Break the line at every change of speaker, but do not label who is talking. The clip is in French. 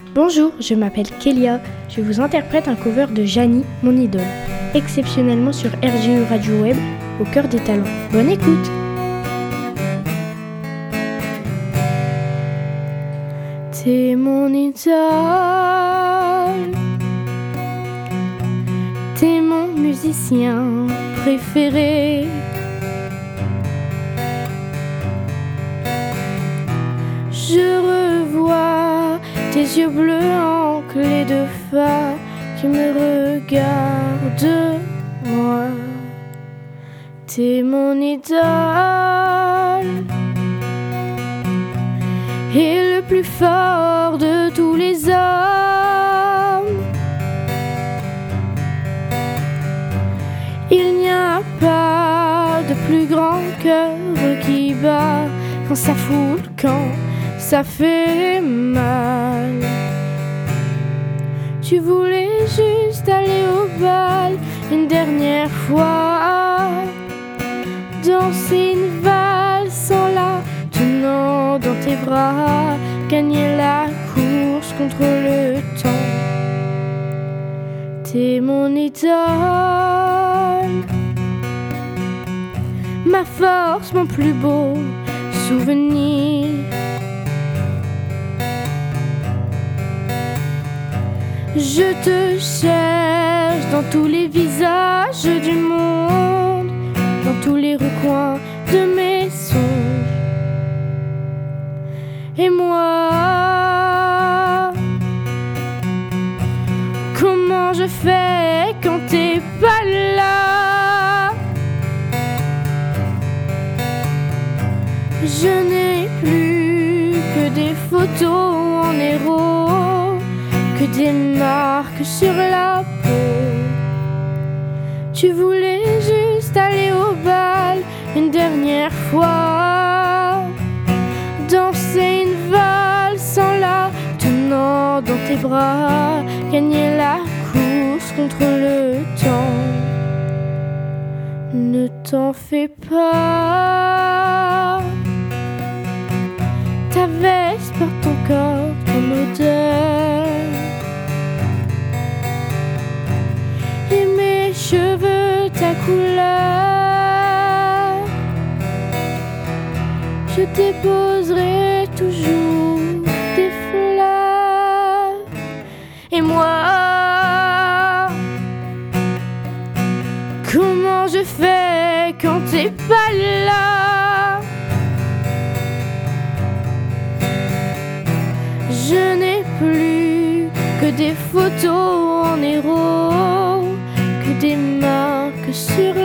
Bonjour, je m'appelle Kélia. Je vous interprète un cover de Jani, mon idole, exceptionnellement sur RGE Radio Web, au cœur des talents. Bonne écoute! T'es mon idole, t'es mon musicien préféré. Je revois tes yeux bleus enclés de phare qui me regardent, moi. T'es mon idole et le plus fort de tous les hommes. Il n'y a pas de plus grand cœur qui bat quand ça fout, quand ça fait mal. Tu voulais juste aller au bal une dernière fois, danser une valse sans la tenant dans tes bras, gagner la course contre le temps. T'es mon idole, ma force, mon plus beau souvenir. Je te cherche dans tous les visages du monde, dans tous les recoins de mes songes. Et moi, comment je fais quand t'es pas là? Je n'ai plus que des photos en héros, que des marques sur la peau. Tu voulais juste aller au bal une dernière fois, danser une valse sans la tenant dans tes bras, gagner la course contre le temps. Ne t'en fais pas, ta veste porte encore ton odeur, et mes cheveux ta couleur. Je déposerai toujours des fleurs. Et moi, comment je fais quand t'es pas là? Je n'ai plus que des photos en héros, que des marques sur